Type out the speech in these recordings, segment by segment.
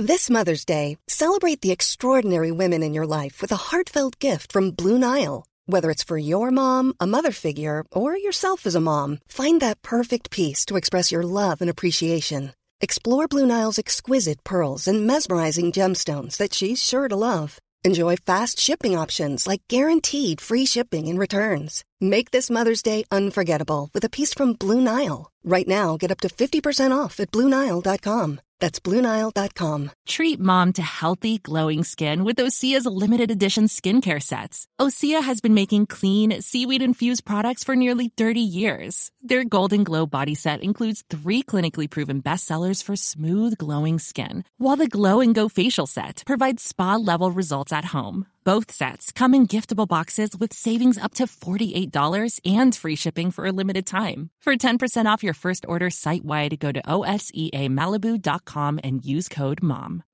This Mother's Day, celebrate the extraordinary women in your life with a heartfelt gift from Blue Nile. Whether it's for your mom, a mother figure, or yourself as a mom, find that perfect piece to express your love and appreciation. Explore Blue Nile's exquisite pearls and mesmerizing gemstones that she's sure to love. Enjoy fast shipping options like guaranteed free shipping and returns. Make this Mother's Day unforgettable with a piece from Blue Nile. Right now, get up to 50% off at BlueNile.com. That's BlueNile.com. Treat mom to healthy, glowing skin with Osea's limited edition skincare sets. Osea has been making clean, seaweed-infused products for nearly 30 years. Their Golden Glow body set includes 3 clinically proven bestsellers for smooth, glowing skin, while the Glow and Go facial set provides spa-level results at home. Both sets come in giftable boxes with savings up to $48 and free shipping for a limited time. For 10% off your first order site-wide, go to OSEAMalibu.com and use code MOM.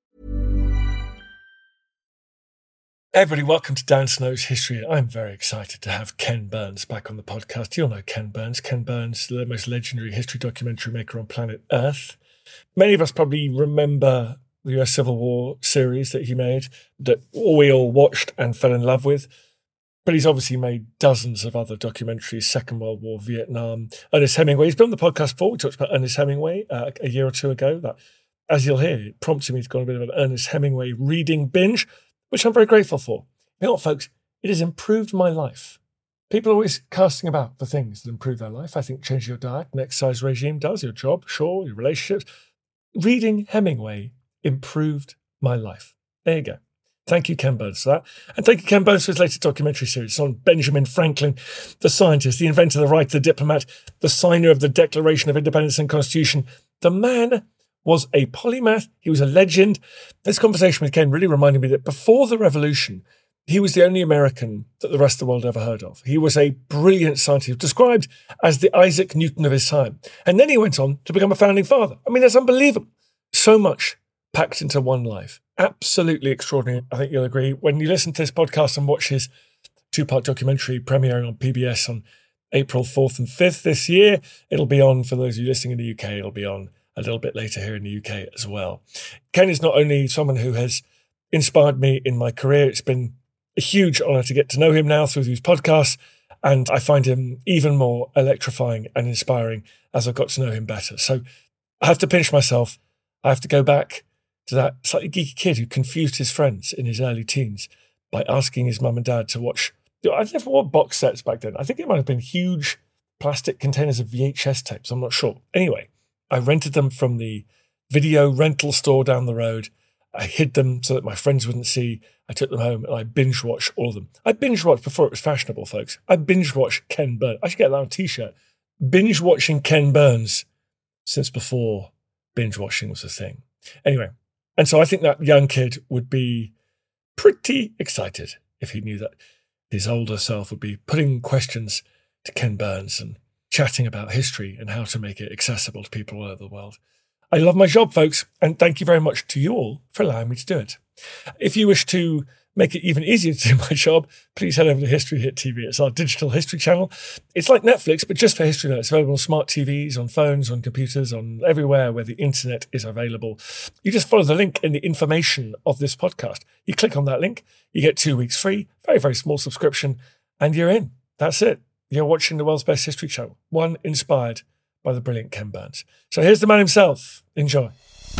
Everybody, welcome to Dan Snow's History. I'm very excited to have Ken Burns back on the podcast. You'll know Ken Burns. Ken Burns, the most legendary history documentary maker on planet Earth. Many of us probably remember the US Civil War series that he made, that we all watched and fell in love with. But he's obviously made dozens of other documentaries, Second World War, Vietnam, Ernest Hemingway. He's been on the podcast before. We talked about Ernest Hemingway a year or two ago. That, as you'll hear, it prompted me to go on a bit of an Ernest Hemingway reading binge, which I'm very grateful for. You know what, folks? It has improved my life. People are always casting about for things that improve their life. I think changing your diet and exercise regime does, your job, sure, your relationships. Reading Hemingway improved my life. There you go. Thank you, Ken Burns, for that. And thank you, Ken Burns, for his latest documentary series on Benjamin Franklin, the scientist, the inventor, the writer, the diplomat, the signer of the Declaration of Independence and Constitution. The man was a polymath. He was a legend. This conversation with Ken really reminded me that before the revolution, he was the only American that the rest of the world ever heard of. He was a brilliant scientist, described as the Isaac Newton of his time. And then he went on to become a founding father. I mean, that's unbelievable. So much packed into one life. Absolutely extraordinary. I think you'll agree. When you listen to this podcast and watch his 2-part documentary premiering on PBS on April 4th and 5th this year, it'll be on, for those of you listening in the UK, it'll be on a little bit later here in the UK as well. Ken is not only someone who has inspired me in my career, it's been a huge honour to get to know him now through these podcasts, and I find him even more electrifying and inspiring as I've got to know him better. So I have to pinch myself. I have to go back to that slightly geeky kid who confused his friends in his early teens by asking his mum and dad to watch. I never watched box sets back then. I think it might have been huge plastic containers of VHS tapes. I'm not sure. Anyway, I rented them from the video rental store down the road. I hid them so that my friends wouldn't see. I took them home and I binge watched all of them. I binge watched before it was fashionable, folks. I binge watched Ken Burns. I should get that on a t-shirt. Binge watching Ken Burns since before binge watching was a thing. Anyway, and so I think that young kid would be pretty excited if he knew that his older self would be putting questions to Ken Burns and chatting about history and how to make it accessible to people all over the world. I love my job, folks, and thank you very much to you all for allowing me to do it. If you wish to make it even easier to do my job, please head over to History Hit TV. It's our digital history channel. It's like Netflix, but just for history. It's available on smart TVs, on phones, on computers, on everywhere where the internet is available. You just follow the link in the information of this podcast. You click on that link, you get 2 weeks free, very, very small subscription, and you're in. That's it. You're watching the world's best history channel, one inspired by the brilliant Ken Burns. So here's the man himself. Enjoy.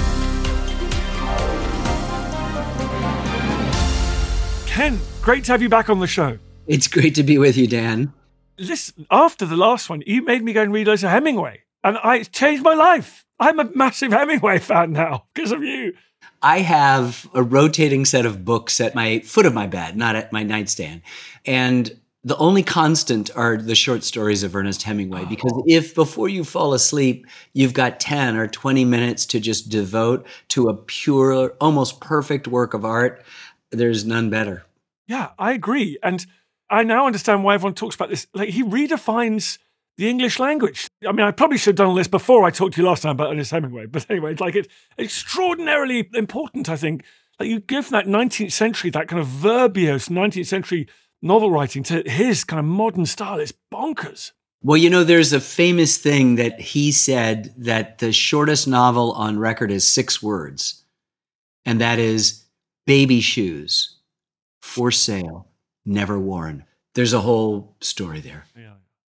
Ken, great to have you back on the show. It's great to be with you, Dan. Listen, after the last one, you made me go and read loads of Hemingway, and it's changed my life. I'm a massive Hemingway fan now because of you. I have a rotating set of books at my foot of my bed, not at my nightstand. And the only constant are the short stories of Ernest Hemingway, because if before you fall asleep, you've got 10 or 20 minutes to just devote to a pure, almost perfect work of art, there's none better. Yeah, I agree. And I now understand why everyone talks about this. Like, he redefines the English language. I mean, I probably should have done all this before I talked to you last time about Ernest Hemingway. But anyway, it's extraordinarily important, I think. Like, you give that 19th century, that kind of verbose 19th century novel writing to his kind of modern style. It's bonkers. Well, you know, there's a famous thing that he said that the shortest novel on record is 6 words. and that is baby shoes for sale, never worn. There's a whole story there. Yeah.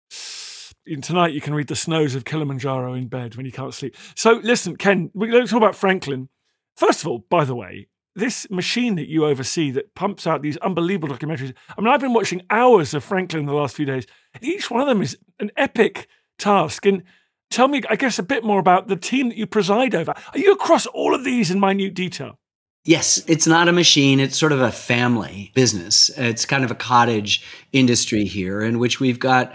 And tonight you can read the snows of Kilimanjaro in bed when you can't sleep. So listen, Ken, let's talk about Franklin. First of all, by the way, this machine that you oversee that pumps out these unbelievable documentaries. I mean, I've been watching hours of Franklin in the last few days. Each one of them is an epic task. And tell me, I guess, a bit more about the team that you preside over. Are you across all of these in minute detail? Yes, it's not a machine. It's sort of a family business. It's kind of a cottage industry here in which we've got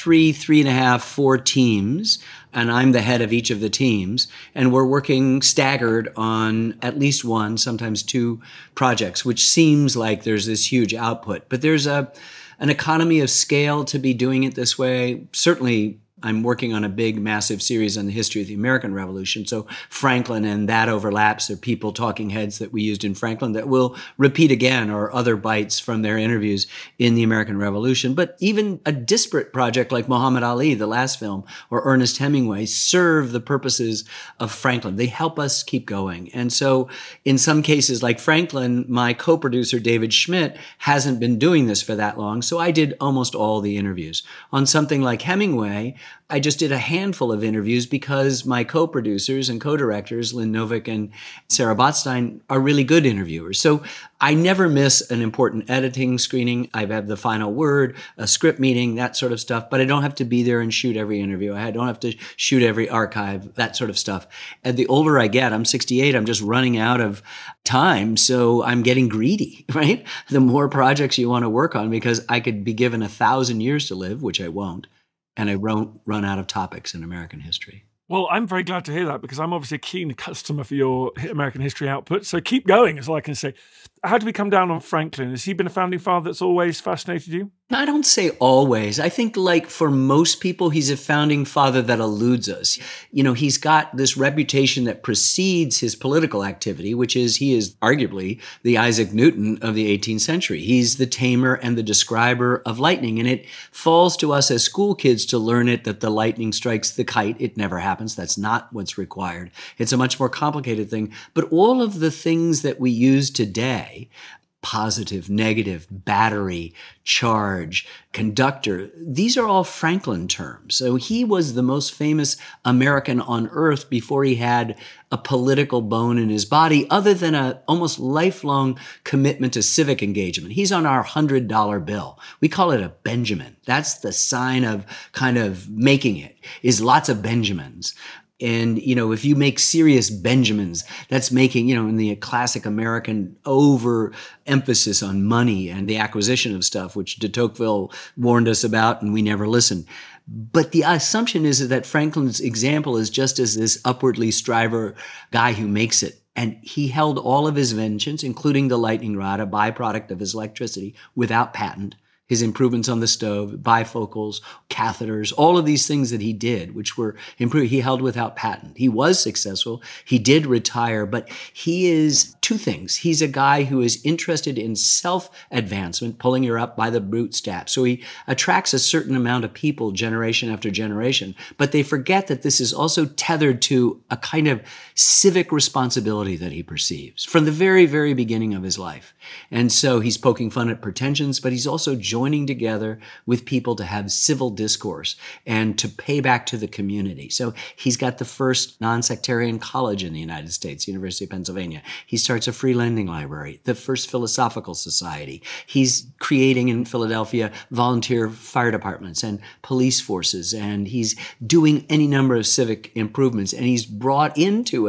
3.5, 4 teams, and I'm the head of each of the teams. And we're working staggered on at least one, sometimes 2 projects, which seems like there's this huge output. But there's an economy of scale to be doing it this way. Certainly, I'm working on a big, massive series on the history of the American Revolution. So Franklin and that overlaps. There are people, talking heads that we used in Franklin that will repeat again, or other bites from their interviews in the American Revolution. But even a disparate project like Muhammad Ali, the last film, or Ernest Hemingway serve the purposes of Franklin. They help us keep going. And so in some cases like Franklin, my co-producer David Schmidt hasn't been doing this for that long. So I did almost all the interviews. On something like Hemingway, I just did a handful of interviews because my co-producers and co-directors, Lynn Novick and Sarah Botstein, are really good interviewers. So I never miss an important editing screening. I have the final word, a script meeting, that sort of stuff, but I don't have to be there and shoot every interview. I don't have to shoot every archive, that sort of stuff. And the older I get, I'm 68, I'm just running out of time. So I'm getting greedy, right? The more projects you want to work on, because I could be given 1,000 years to live, which I won't. And I won't run out of topics in American history. Well, I'm very glad to hear that, because I'm obviously a keen customer for your American history output. So keep going, is all I can say. How do we come down on Franklin? Has he been a founding father that's always fascinated you? I don't say always. I think, like for most people, he's a founding father that eludes us. You know, he's got this reputation that precedes his political activity, which is he is arguably the Isaac Newton of the 18th century. He's the tamer and the describer of lightning. And it falls to us as school kids to learn it, that the lightning strikes the kite. It never happens. That's not what's required. It's a much more complicated thing. But all of the things that we use today, positive, negative, battery, charge, conductor, these are all Franklin terms. So he was the most famous American on earth before he had a political bone in his body, other than a almost lifelong commitment to civic engagement. He's on our $100 bill. We call it a Benjamin. That's the sign of kind of making it, is lots of Benjamins. And, you know, if you make serious Benjamins, that's making, you know, in the classic American overemphasis on money and the acquisition of stuff, which de Tocqueville warned us about and we never listened. But the assumption is that Franklin's example is just as this upwardly striver guy who makes it. And he held all of his inventions, including the lightning rod, a byproduct of his electricity, without patent. His improvements on the stove, bifocals, catheters, all of these things that he did, which were improved, he held without patent. He was successful. He did retire, but he is 2 things. He's a guy who is interested in self-advancement, pulling her up by the bootstraps. So he attracts a certain amount of people generation after generation, but they forget that this is also tethered to a kind of civic responsibility that he perceives from the very, very beginning of his life. And so he's poking fun at pretensions, but he's also joining together with people to have civil discourse and to pay back to the community. So he's got the first non-sectarian college in the United States, University of Pennsylvania. He starts a free lending library, the first philosophical society. He's creating in Philadelphia volunteer fire departments and police forces, and he's doing any number of civic improvements, and he's brought into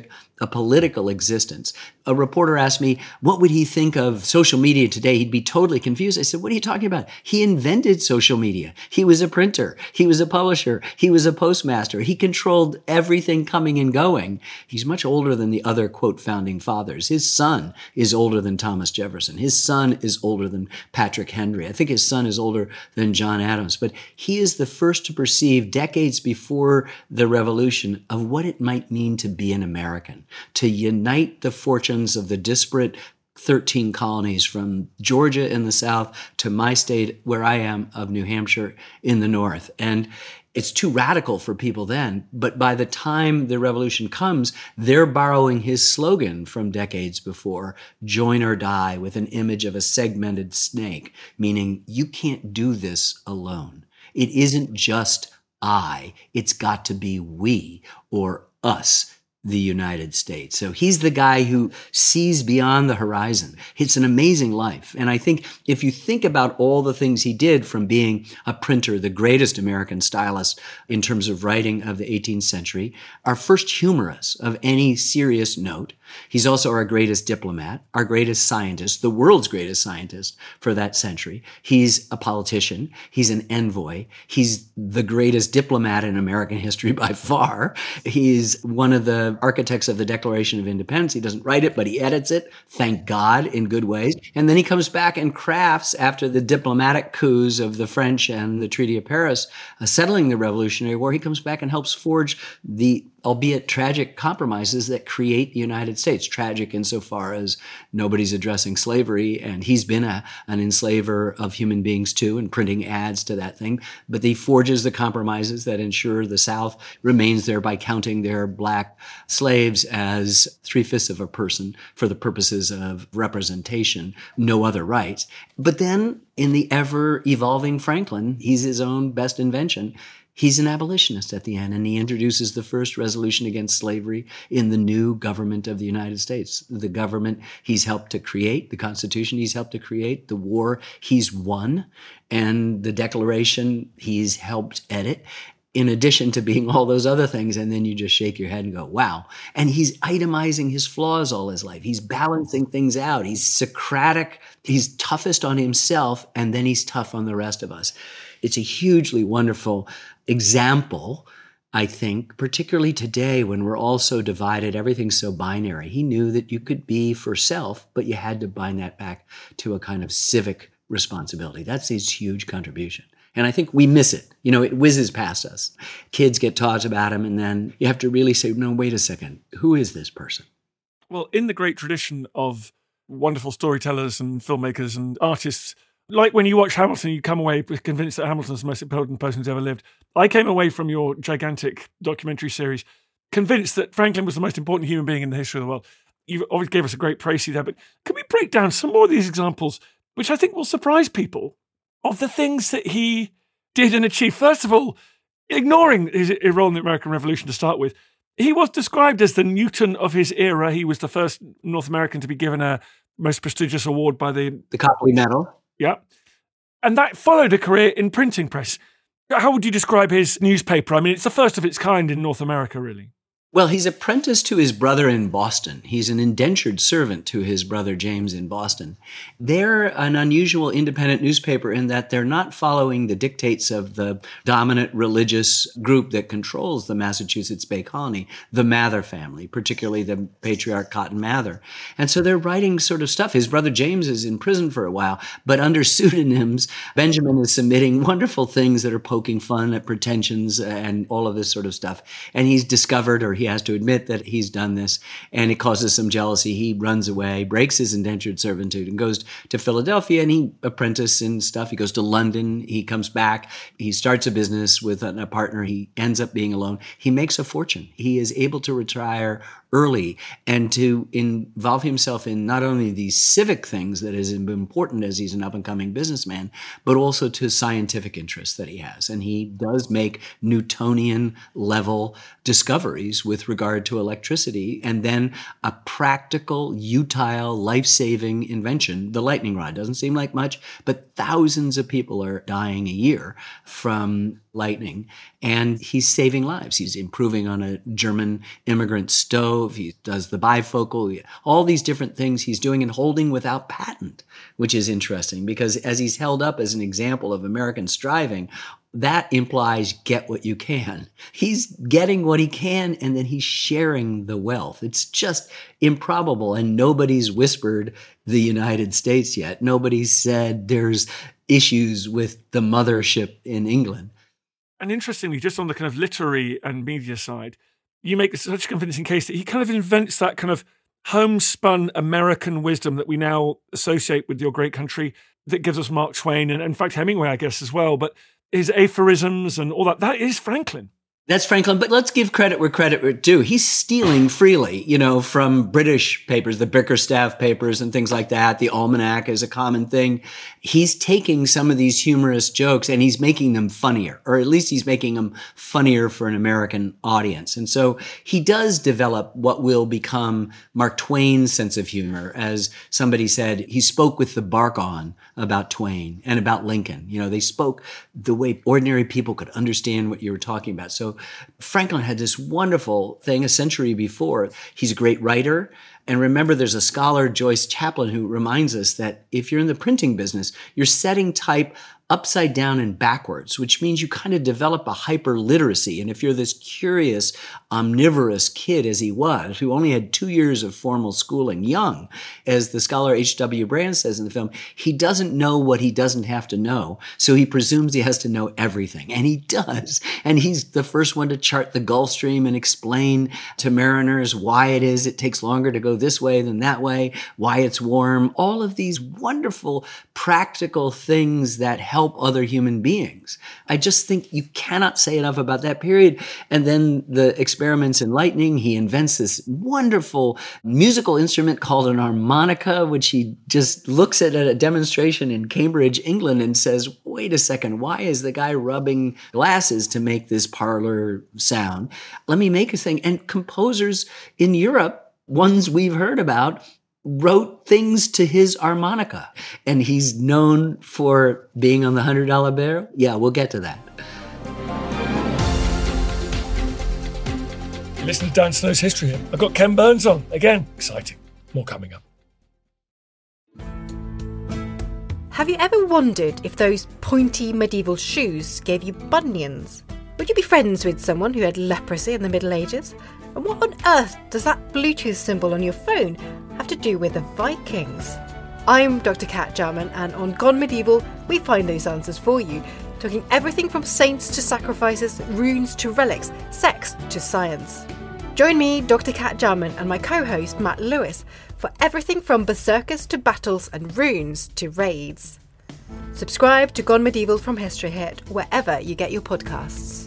a political existence. A reporter asked me, what would he think of social media today? He'd be totally confused. I said, what are you talking about? He invented social media. He was a printer. He was a publisher. He was a postmaster. He controlled everything coming and going. He's much older than the other, quote, founding fathers. His son is older than Thomas Jefferson. His son is older than Patrick Henry. I think his son is older than John Adams. But he is the first to perceive, decades before the Revolution, of what it might mean to be an American, to unite the fortunes of the disparate 13 colonies from Georgia in the south to my state, where I am, of New Hampshire in the north. And It's too radical for people then. But by the time the revolution comes, they're borrowing his slogan from decades before, join or die, with an image of a segmented snake, meaning you can't do this alone. It isn't just I, it's got to be we or us, the United States. So he's the guy who sees beyond the horizon. It's an amazing life. And I think if you think about all the things he did, from being a printer, the greatest American stylist in terms of writing of the 18th century, our first humorist of any serious note. He's also our greatest diplomat, our greatest scientist, the world's greatest scientist for that century. He's a politician. He's an envoy. He's the greatest diplomat in American history by far. He's one of the architects of the Declaration of Independence. He doesn't write it, but he edits it, thank God, in good ways. And then he comes back and crafts, after the diplomatic coups of the French and the Treaty of Paris, settling the Revolutionary War, he comes back and helps forge the, albeit tragic, compromises that create the United States. Tragic insofar as nobody's addressing slavery, and he's been an enslaver of human beings too, and printing ads to that thing. But he forges the compromises that ensure the South remains there by counting their black slaves as 3/5 of a person for the purposes of representation, no other rights. But then in the ever-evolving Franklin, he's his own best invention. He's an abolitionist at the end, and he introduces the first resolution against slavery in the new government of the United States. The government he's helped to create, the Constitution he's helped to create, the war he's won, and the Declaration he's helped edit, in addition to being all those other things. And then you just shake your head and go, wow. And he's itemizing his flaws all his life. He's balancing things out. He's Socratic. He's toughest on himself, and then he's tough on the rest of us. It's a hugely wonderful example, I think, particularly today when we're all so divided, everything's so binary. He knew that you could be for self, but you had to bind that back to a kind of civic responsibility. That's his huge contribution. And I think we miss it. You know, it whizzes past us. Kids get taught about him, and then you have to really say, no, wait a second. Who is this person? Well, in the great tradition of wonderful storytellers and filmmakers and artists, like when you watch Hamilton, you come away convinced that Hamilton's the most important person who's ever lived. I came away from your gigantic documentary series convinced that Franklin was the most important human being in the history of the world. You always gave us a great précis there, but can we break down some more of these examples, which I think will surprise people, of the things that he did and achieved? First of all, ignoring his role in the American Revolution to start with, he was described as the Newton of his era. He was the first North American to be given a most prestigious award by the Copley Medal. Yeah. And that followed a career in printing press. How would you describe his newspaper? I mean, it's the first of its kind in North America, really. Well, he's apprenticed to his brother in Boston. He's an indentured servant to his brother James in Boston. They're an unusual independent newspaper in that they're not following the dictates of the dominant religious group that controls the Massachusetts Bay Colony, the Mather family, particularly the patriarch Cotton Mather. And so they're writing sort of stuff. His brother James is in prison for a while, but under pseudonyms, Benjamin is submitting wonderful things that are poking fun at pretensions and all of this sort of stuff. And he's discovered, or he has to admit that he's done this, and it causes some jealousy. He runs away, breaks his indentured servitude, and goes to Philadelphia, and he apprentices and stuff. He goes to London. He comes back. He starts a business with a partner. He ends up being alone. He makes a fortune. He is able to retire early and to involve himself in not only these civic things that is important as he's an up-and-coming businessman, but also to scientific interests that he has. And he does make Newtonian-level discoveries with regard to electricity, and then a practical, utile, life-saving invention, the lightning rod. Doesn't seem like much, but thousands of people are dying a year from lightning, and he's saving lives. He's improving on a German immigrant stove. He does the bifocal, all these different things he's doing and holding without patent, which is interesting because as he's held up as an example of American striving, that implies get what you can. He's getting what he can, and then he's sharing the wealth. It's just improbable, and nobody's whispered the United States yet. Nobody's said there's issues with the mothership in England. And interestingly, just on the kind of literary and media side, you make such a convincing case that he kind of invents that kind of homespun American wisdom that we now associate with your great country that gives us Mark Twain and in fact Hemingway, I guess, as well. But his aphorisms and all that is Franklin. That's Franklin, but let's give credit where credit is due. He's stealing freely, from British papers, the Bickerstaff papers and things like that. The Almanac is a common thing. He's taking some of these humorous jokes and he's making them funnier, or at least he's making them funnier for an American audience. And so he does develop what will become Mark Twain's sense of humor. As somebody said, he spoke with the bark on about Twain and about Lincoln. They spoke the way ordinary people could understand what you were talking about. So Franklin had this wonderful thing a century before. He's a great writer. And remember, there's a scholar, Joyce Chaplin, who reminds us that if you're in the printing business, you're setting type upside down and backwards, which means you kind of develop a hyperliteracy. And if you're this curious, omnivorous kid as he was, who only had 2 years of formal schooling, young, as the scholar H.W. Brand says in the film, he doesn't know what he doesn't have to know. So he presumes he has to know everything. And he does. And he's the first one to chart the Gulf Stream and explain to mariners why it takes longer to go this way than that way, why it's warm, all of these wonderful practical things that help other human beings. I just think you cannot say enough about that period. And then the experiments in lightning, he invents this wonderful musical instrument called an harmonica, which he just looks at a demonstration in Cambridge, England, and says, wait a second, why is the guy rubbing glasses to make this parlor sound? Let me make a thing. And composers in Europe, ones we've heard about, wrote things to his harmonica. And he's known for being on the $100 bill. Yeah, we'll get to that. You listen to Dan Snow's History. I've got Ken Burns on. Again, exciting. More coming up. Have you ever wondered if those pointy medieval shoes gave you bunions? Would you be friends with someone who had leprosy in the Middle Ages? And what on earth does that Bluetooth symbol on your phone have to do with the Vikings? I'm Dr. Kat Jarman, and on Gone Medieval, we find those answers for you, talking everything from saints to sacrifices, runes to relics, sex to science. Join me, Dr. Kat Jarman, and my co-host Matt Lewis for everything from berserkers to battles and runes to raids. Subscribe to Gone Medieval from History Hit wherever you get your podcasts.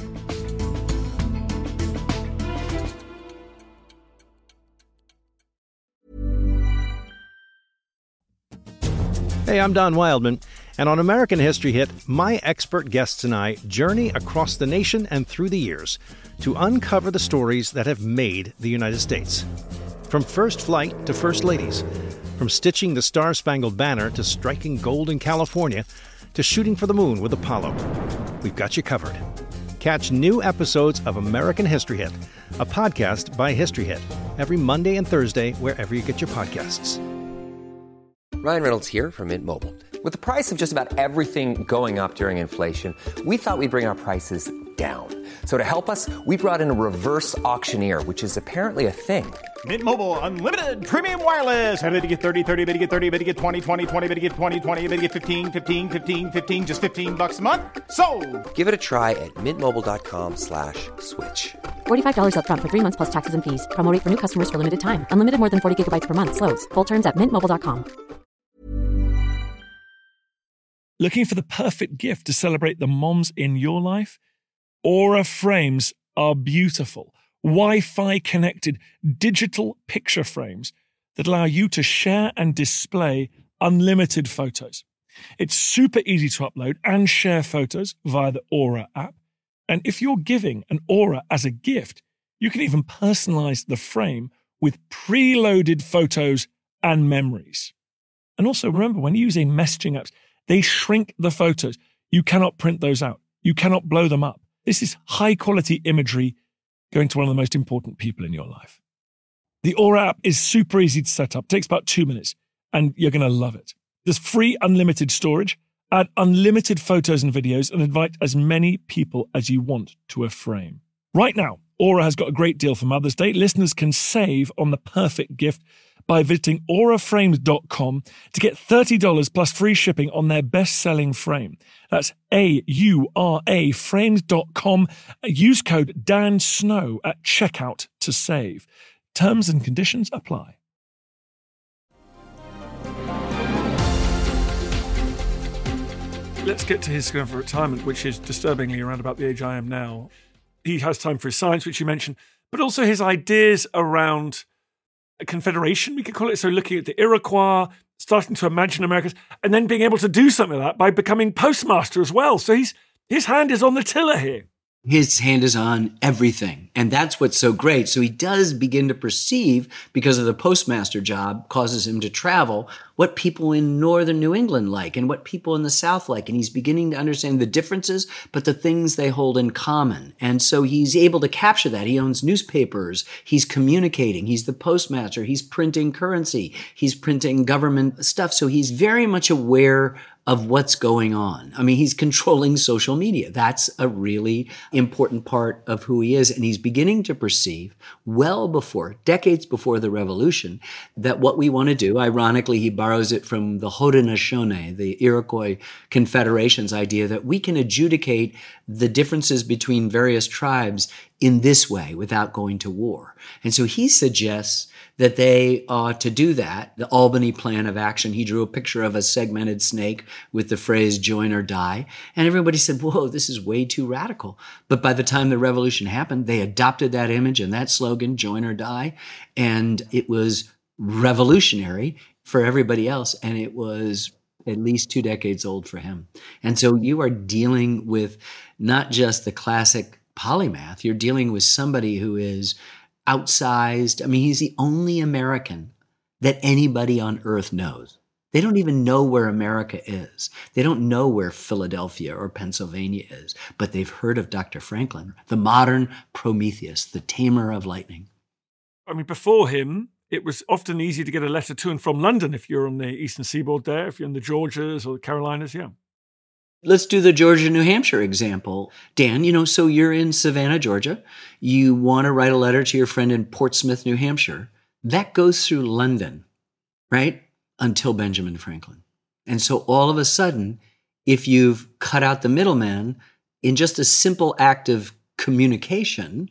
Hey, I'm Don Wildman, and on American History Hit, my expert guests and I journey across the nation and through the years to uncover the stories that have made the United States. From first flight to first ladies, from stitching the Star-Spangled Banner to striking gold in California, to shooting for the moon with Apollo. We've got you covered. Catch new episodes of American History Hit, a podcast by History Hit, every Monday and Thursday wherever you get your podcasts. Ryan Reynolds here from Mint Mobile. With the price of just about everything going up during inflation, we thought we'd bring our prices down. So to help us, we brought in a reverse auctioneer, which is apparently a thing. Mint Mobile Unlimited Premium Wireless. How to get 30, 30, bit to get 30, bit to get 20, 20, 20, bit to get 20, 20, bit to get 15, 15, 15, 15, just $15 a month? Sold! Give it a try at mintmobile.com/switch. $45 up front for 3 months plus taxes and fees. Promo rate for new customers for limited time. Unlimited more than 40 gigabytes per month. Slows full terms at mintmobile.com. Looking for the perfect gift to celebrate the moms in your life? Aura frames are beautiful, Wi-Fi connected digital picture frames that allow you to share and display unlimited photos. It's super easy to upload and share photos via the Aura app. And if you're giving an Aura as a gift, you can even personalize the frame with preloaded photos and memories. And also remember, when using messaging apps, they shrink the photos. You cannot print those out. You cannot blow them up. This is high quality imagery going to one of the most important people in your life. The Aura app is super easy to set up. It takes about 2 minutes and you're going to love it. There's free unlimited storage, add unlimited photos and videos, and invite as many people as you want to a frame. Right now, Aura has got a great deal for Mother's Day. Listeners can save on the perfect gift by visiting auraframes.com to get $30 plus free shipping on their best-selling frame. That's AURA frames.com. Use code DANSNOW at checkout to save. Terms and conditions apply. Let's get to his going for retirement, which is disturbingly around about the age I am now. He has time for his science, which you mentioned, but also his ideas around a confederation, we could call it. So looking at the Iroquois, starting to imagine Americas, and then being able to do something like that by becoming postmaster as well. So his hand is on the tiller here. His hand is on everything. And that's what's so great. So he does begin to perceive, because of the postmaster job, causes him to travel, what people in northern New England like and what people in the South like. And he's beginning to understand the differences, but the things they hold in common. And so he's able to capture that. He owns newspapers. He's communicating. He's the postmaster. He's printing currency. He's printing government stuff. So he's very much aware of what's going on. I mean, he's controlling social media. That's a really important part of who he is. And he's beginning to perceive, well before, decades before the revolution, that what we want to do, ironically, he borrows it from the Haudenosaunee, the Iroquois Confederation's idea that we can adjudicate the differences between various tribes in this way without going to war. And so he suggests that they ought to do that. The Albany Plan of Action, he drew a picture of a segmented snake with the phrase join or die. And everybody said, whoa, this is way too radical. But by the time the revolution happened, they adopted that image and that slogan, join or die. And it was revolutionary for everybody else. And it was at least 2 decades old for him. And so you are dealing with not just the classic polymath, you're dealing with somebody who is outsized. I mean, he's the only American that anybody on earth knows. They don't even know where America is. They don't know where Philadelphia or Pennsylvania is, but they've heard of Dr. Franklin, the modern Prometheus, the tamer of lightning. I mean, before him, it was often easy to get a letter to and from London if you're on the eastern seaboard there, if you're in the Georgias or the Carolinas, yeah. Let's do the Georgia, New Hampshire example. Dan, so you're in Savannah, Georgia. You want to write a letter to your friend in Portsmouth, New Hampshire. That goes through London, right? Until Benjamin Franklin. And so all of a sudden, if you've cut out the middleman in just a simple act of communication,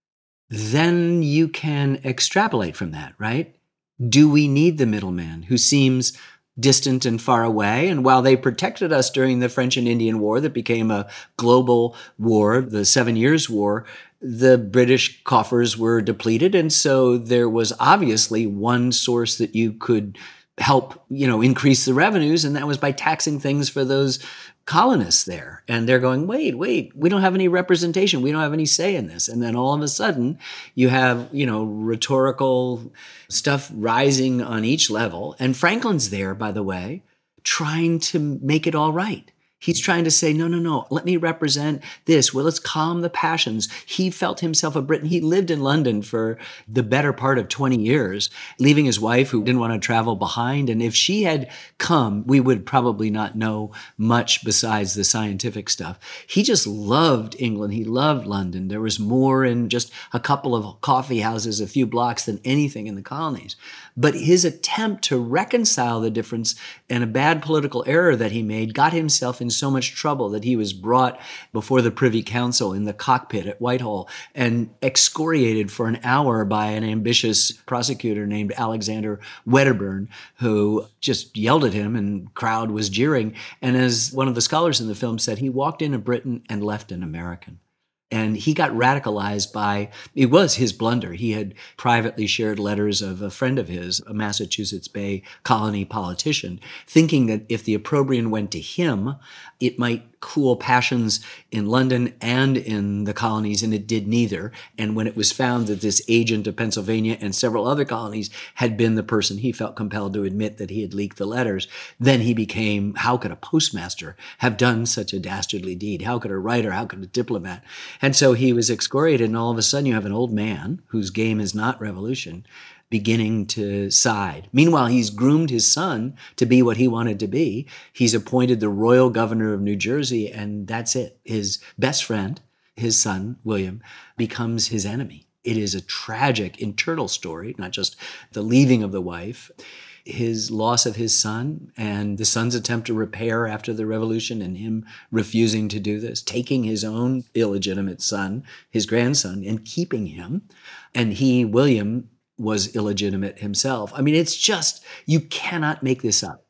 then you can extrapolate from that, right? Do we need the middleman who seems distant and far away? And while they protected us during the French and Indian War that became a global war, the 7 Years' War, the British coffers were depleted. And so there was obviously one source that you could help, increase the revenues. And that was by taxing things for those colonists there. And they're going, wait, we don't have any representation. We don't have any say in this. And then all of a sudden you have, rhetorical stuff rising on each level. And Franklin's there, by the way, trying to make it all right. He's trying to say, no, let me represent this. Well, let's calm the passions. He felt himself a Briton. He lived in London for the better part of 20 years, leaving his wife who didn't want to travel behind. And if she had come, we would probably not know much besides the scientific stuff. He just loved England. He loved London. There was more in just a couple of coffee houses, a few blocks than anything in the colonies. But his attempt to reconcile the difference and a bad political error that he made got himself in so much trouble that he was brought before the Privy Council in the cockpit at Whitehall and excoriated for an hour by an ambitious prosecutor named Alexander Wedderburn, who just yelled at him and the crowd was jeering. And as one of the scholars in the film said, he walked in a Briton and left an American. And he got radicalized by, it was his blunder. He had privately shared letters of a friend of his, a Massachusetts Bay colony politician, thinking that if the opprobrium went to him, it might cool passions in London and in the colonies, and it did neither. And when it was found that this agent of Pennsylvania and several other colonies had been the person he felt compelled to admit that he had leaked the letters, then he became, how could a postmaster have done such a dastardly deed? How could a writer, how could a diplomat? And so he was excoriated, and all of a sudden you have an old man whose game is not revolution beginning to side. Meanwhile, he's groomed his son to be what he wanted to be. He's appointed the royal governor of New Jersey, and that's it. His best friend, his son, William, becomes his enemy. It is a tragic internal story, not just the leaving of the wife, his loss of his son, and the son's attempt to repair after the revolution, and him refusing to do this, taking his own illegitimate son, his grandson, and keeping him. And he, William, was illegitimate himself. I mean, it's just, you cannot make this up.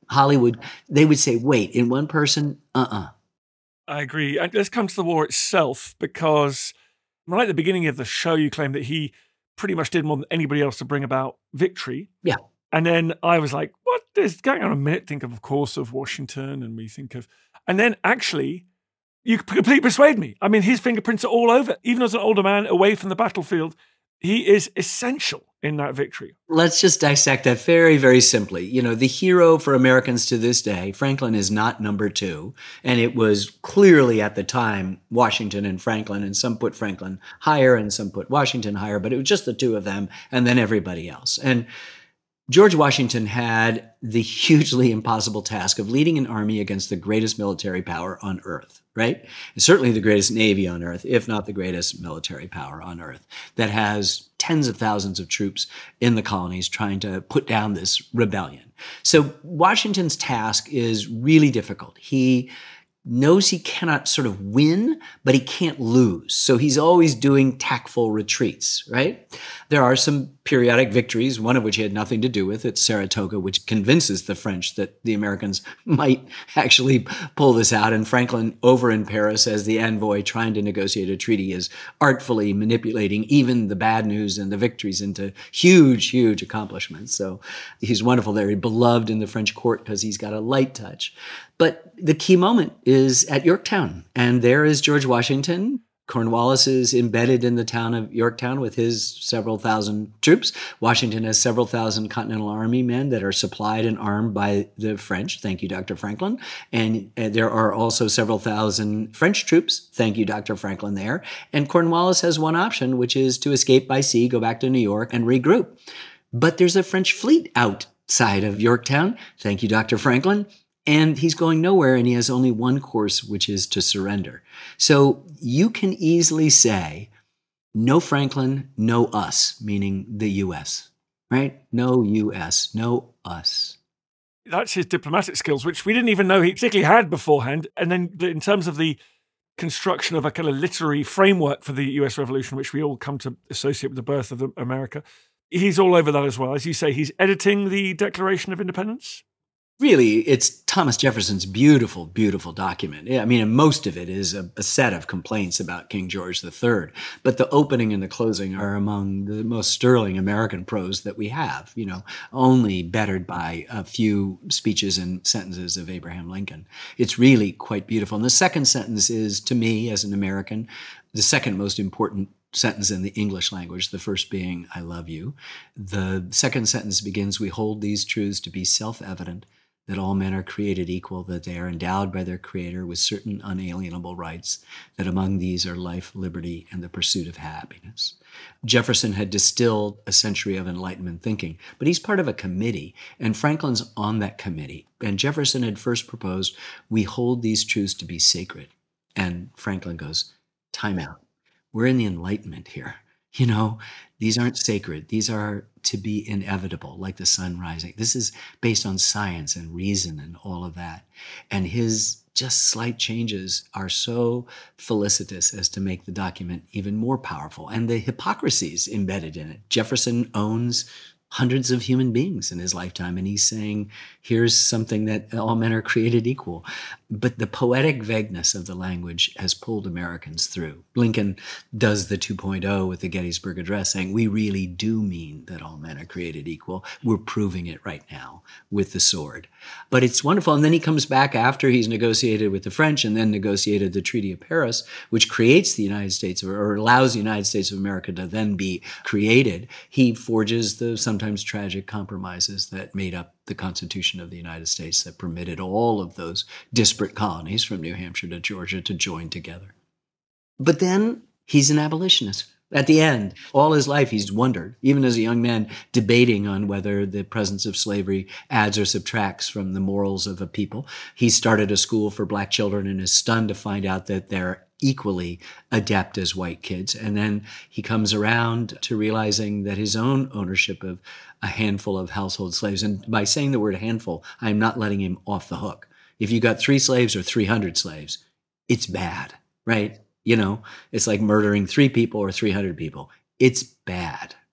Hollywood, they would say, wait, in one person? I agree. And let's come to the war itself, because right at the beginning of the show, you claimed that he pretty much did more than anybody else to bring about victory. Yeah. And then I was like, what is going on a minute? Think of course, of Washington, and we think of... And then actually, you completely persuade me. I mean, his fingerprints are all over. Even as an older man away from the battlefield, he is essential in that victory. Let's just dissect that very, very simply. You know, the hero for Americans to this day, Franklin, is not number two. And it was clearly at the time Washington and Franklin, and some put Franklin higher and some put Washington higher, but it was just the two of them and then everybody else. And George Washington had the hugely impossible task of leading an army against the greatest military power on earth, right? And certainly the greatest navy on earth, if not the greatest military power on earth, that has tens of thousands of troops in the colonies trying to put down this rebellion. So Washington's task is really difficult. He knows he cannot sort of win, but he can't lose. So he's always doing tactful retreats, right? There are some periodic victories, one of which he had nothing to do with. It's Saratoga, which convinces the French that the Americans might actually pull this out. And Franklin, over in Paris as the envoy trying to negotiate a treaty, is artfully manipulating even the bad news and the victories into huge, huge accomplishments. So he's wonderful there. He's beloved in the French court because he's got a light touch. But the key moment is at Yorktown. And there is George Washington. Cornwallis is embedded in the town of Yorktown with his several thousand troops. Washington has several thousand Continental Army men that are supplied and armed by the French. Thank you, Dr. Franklin. And there are also several thousand French troops. Thank you, Dr. Franklin, there. And Cornwallis has one option, which is to escape by sea, go back to New York, and regroup. But there's a French fleet outside of Yorktown. Thank you, Dr. Franklin. And he's going nowhere, and he has only one course, which is to surrender. So you can easily say, no Franklin, no us, meaning the U.S., right? No U.S., no us. That's his diplomatic skills, which we didn't even know he particularly had beforehand. And then in terms of the construction of a kind of literary framework for the U.S. Revolution, which we all come to associate with the birth of America, he's all over that as well. As you say, he's editing the Declaration of Independence. Really, it's Thomas Jefferson's beautiful, beautiful document. Yeah, I mean, and most of it is a set of complaints about King George III. But the opening and the closing are among the most sterling American prose that we have, you know, only bettered by a few speeches and sentences of Abraham Lincoln. It's really quite beautiful. And the second sentence is, to me, as an American, the second most important sentence in the English language, the first being, I love you. The second sentence begins, we hold these truths to be self-evident, that all men are created equal, that they are endowed by their Creator with certain unalienable rights, that among these are life, liberty, and the pursuit of happiness. Jefferson had distilled a century of Enlightenment thinking, but he's part of a committee, and Franklin's on that committee. And Jefferson had first proposed, we hold these truths to be sacred. And Franklin goes, time out. We're in the Enlightenment here. You know, these aren't sacred. These are to be inevitable, like the sun rising. This is based on science and reason and all of that. And his just slight changes are so felicitous as to make the document even more powerful. And the hypocrisies embedded in it. Jefferson owns hundreds of human beings in his lifetime, and he's saying, here's something that all men are created equal. But the poetic vagueness of the language has pulled Americans through. Lincoln does the 2.0 with the Gettysburg Address, saying, we really do mean that all men are created equal. We're proving it right now with the sword. But it's wonderful. And then he comes back after he's negotiated with the French and then negotiated the Treaty of Paris, which creates the United States, or allows the United States of America to then be created. He forges the sometimes tragic compromises that made up the Constitution of the United States that permitted all of those disparate colonies from New Hampshire to Georgia to join together. But then he's an abolitionist. At the end, all his life, he's wondered, even as a young man, debating on whether the presence of slavery adds or subtracts from the morals of a people. He started a school for black children and is stunned to find out that they're equally adept as white kids. And then he comes around to realizing that his own ownership of a handful of household slaves, and by saying the word handful, I'm not letting him off the hook. If you got 3 slaves or 300 slaves, it's bad, right? You know, it's like murdering 3 people or 300 people. It's bad,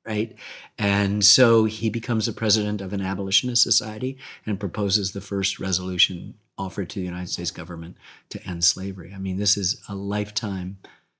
right? And so he becomes the president of an abolitionist society and proposes the first resolution offered to the United States government to end slavery. I mean, this is a lifetime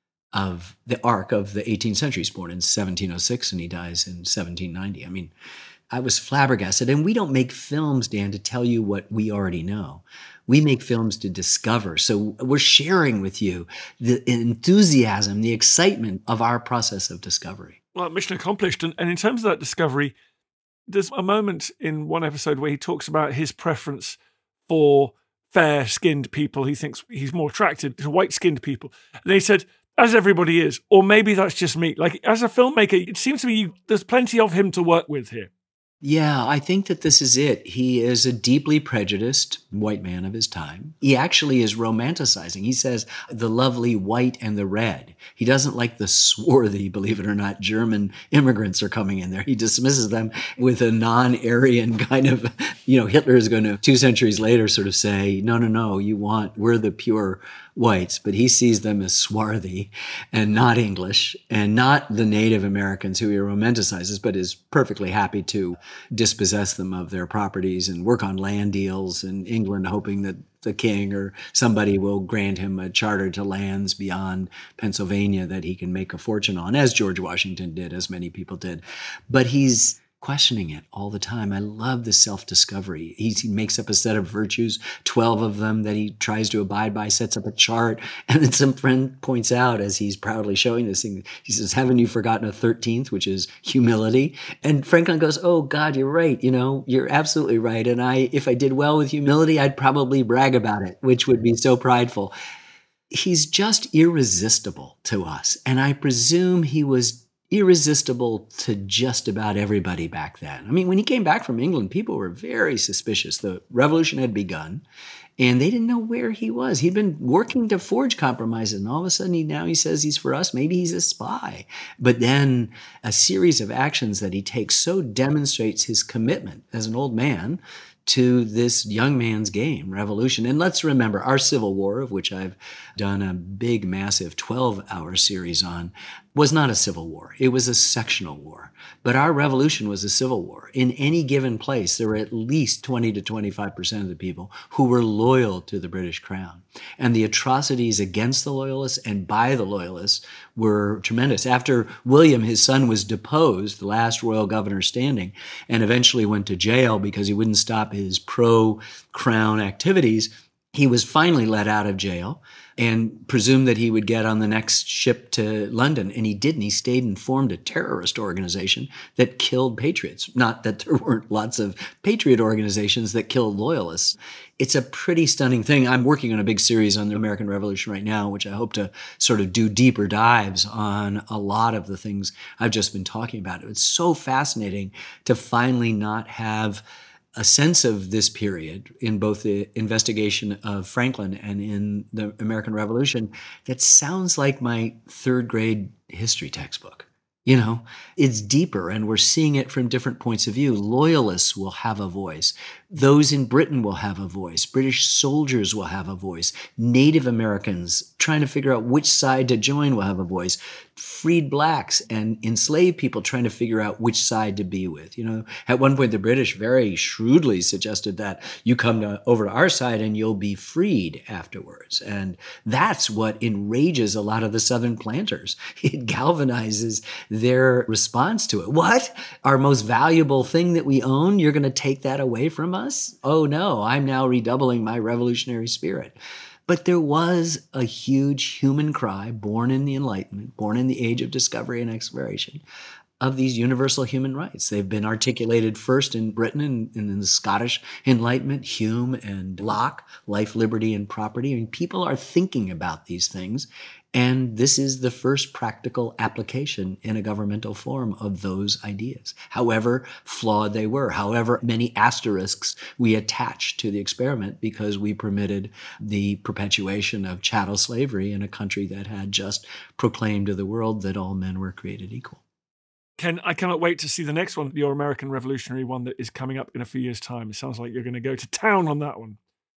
of the arc of the 18th century. He's born in 1706 and he dies in 1790. I mean, I was flabbergasted. And we don't make films, Dan, to tell you what we already know. We make films to discover. So we're sharing with you the enthusiasm, the excitement of our process of discovery. Well, mission accomplished. And in terms of that discovery, there's a moment in one episode where he talks about his preference for fair-skinned people. He thinks he's more attracted to white-skinned people. And he said, as everybody is, or maybe that's just me. Like, as a filmmaker, it seems to me there's plenty of him to work with here. Yeah, I think that this is it. He is a deeply prejudiced white man of his time. He actually is romanticizing. He says the lovely white and the red. He doesn't like the swarthy, believe it or not, German immigrants are coming in there. He dismisses them with a non-Aryan kind of, Hitler is going to 2 centuries later sort of say, no, we're the pure whites, but he sees them as swarthy and not English and not the Native Americans who he romanticizes, but is perfectly happy to dispossess them of their properties and work on land deals in England, hoping that the king or somebody will grant him a charter to lands beyond Pennsylvania that he can make a fortune on, as George Washington did, as many people did. But he's questioning it all the time. I love the self-discovery. He makes up a set of virtues, 12 of them that he tries to abide by, sets up a chart. And then some friend points out as he's proudly showing this thing, he says, haven't you forgotten a 13th, which is humility? And Franklin goes, oh God, you're right. You're absolutely right. And if I did well with humility, I'd probably brag about it, which would be so prideful. He's just irresistible to us. And I presume he was irresistible to just about everybody back then. I mean, when he came back from England, people were very suspicious. The revolution had begun, and they didn't know where he was. He'd been working to forge compromises, and all of a sudden he says he's for us. Maybe he's a spy. But then a series of actions that he takes so demonstrates his commitment as an old man to this young man's game, revolution. And let's remember, our Civil War, of which I've done a big, massive 12-hour series on, was not a civil war. It was a sectional war. But our revolution was a civil war. In any given place, there were at least 20 to 25% of the people who were loyal to the British Crown. And the atrocities against the Loyalists and by the Loyalists were tremendous. After William, his son, was deposed, the last royal governor standing, and eventually went to jail because he wouldn't stop his pro-Crown activities, he was finally let out of jail and presumed that he would get on the next ship to London. And he didn't. He stayed and formed a terrorist organization that killed patriots. Not that there weren't lots of patriot organizations that killed loyalists. It's a pretty stunning thing. I'm working on a big series on the American Revolution right now, which I hope to sort of do deeper dives on a lot of the things I've just been talking about. It's so fascinating to finally not have a sense of this period in both the investigation of Franklin and in the American Revolution that sounds like my 3rd grade history textbook. It's deeper, and we're seeing it from different points of view. Loyalists will have a voice. Those in Britain will have a voice. British soldiers will have a voice. Native Americans trying to figure out which side to join will have a voice. Freed blacks and enslaved people trying to figure out which side to be with. At one point, the British very shrewdly suggested that you come over to our side and you'll be freed afterwards. And that's what enrages a lot of the Southern planters. It galvanizes their response to it. What? Our most valuable thing that we own, you're going to take that away from us? Oh no, I'm now redoubling my revolutionary spirit. But there was a huge human cry born in the Enlightenment, born in the age of discovery and exploration, of these universal human rights. They've been articulated first in Britain and in the Scottish Enlightenment, Hume and Locke, life, liberty, and property. I mean, people are thinking about these things, and this is the first practical application in a governmental form of those ideas, however flawed they were, however many asterisks we attached to the experiment because we permitted the perpetuation of chattel slavery in a country that had just proclaimed to the world that all men were created equal. Ken, I cannot wait to see the next one, your American Revolutionary one that is coming up in a few years' time. It sounds like you're going to go to town on that one.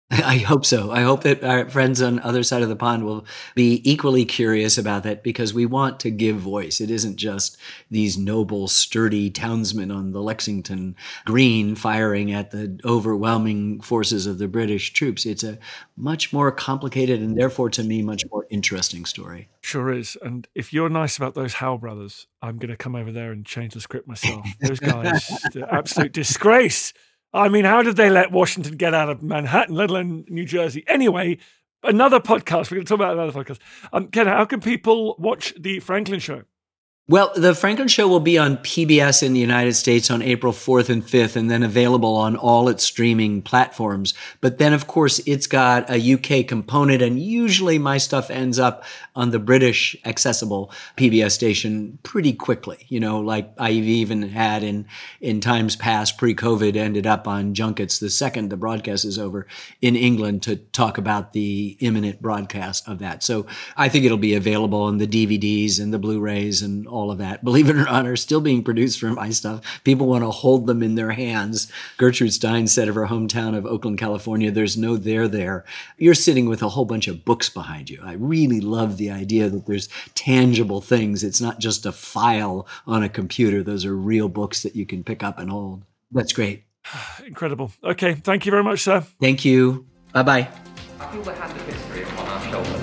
I hope so. I hope that our friends on the other side of the pond will be equally curious about that, because we want to give voice. It isn't just these noble, sturdy townsmen on the Lexington Green firing at the overwhelming forces of the British troops. It's a much more complicated and therefore, to me, much more interesting story. Sure is. And if you're nice about those Howe brothers, I'm going to come over there and change the script myself. Those guys, the absolute disgrace. I mean, how did they let Washington get out of Manhattan, let alone New Jersey? Anyway, another podcast. We're going to talk about another podcast. Ken, how can people watch The Franklin Show? Well, The Franklin Show will be on PBS in the United States on April 4th and 5th, and then available on all its streaming platforms. But then, of course, it's got a UK component, and usually my stuff ends up on the British accessible PBS station pretty quickly. You know, like I've even had in times past, pre-COVID, ended up on junkets the second the broadcast is over in England to talk about the imminent broadcast of that. So I think it'll be available on the DVDs and the Blu-rays and all of that, believe it or not, are still being produced for my stuff. People want to hold them in their hands. Gertrude Stein said of her hometown of Oakland, California, there's no there. You're sitting with a whole bunch of books behind you. I really love the idea that there's tangible things. It's not just a file on a computer. Those are real books that you can pick up and hold. That's great. Incredible. Okay. Thank you very much, sir. Thank you. Bye-bye. I feel the hand of history upon our shoulders.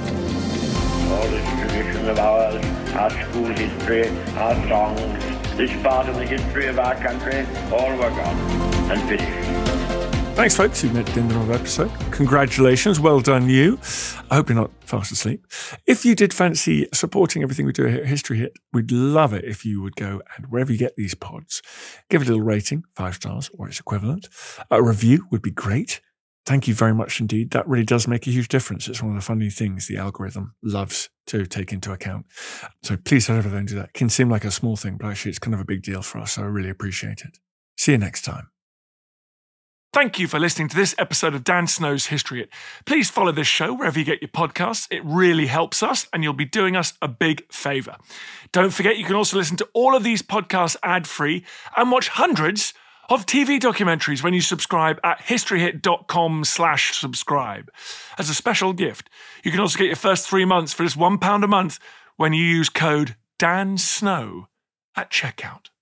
All this tradition of ours, our school history, our songs, this part of the history of our country, all were gone and finished. Thanks, folks, who made it in the wrong episode. Congratulations. Well done, you. I hope you're not fast asleep. If you did fancy supporting everything we do here at History Hit, we'd love it if you would go and wherever you get these pods, give it a little rating, 5 stars or its equivalent. A review would be great. Thank you very much indeed. That really does make a huge difference. It's one of the funny things the algorithm loves to take into account. So please head over there and do that. It can seem like a small thing, but actually it's kind of a big deal for us. So I really appreciate it. See you next time. Thank you for listening to this episode of Dan Snow's History Hit. Please follow this show wherever you get your podcasts. It really helps us, and you'll be doing us a big favour. Don't forget, you can also listen to all of these podcasts ad-free and watch hundreds of TV documentaries when you subscribe at historyhit.com/subscribe. As a special gift, you can also get your first 3 months for just £1 a month when you use code DANSNOW at checkout.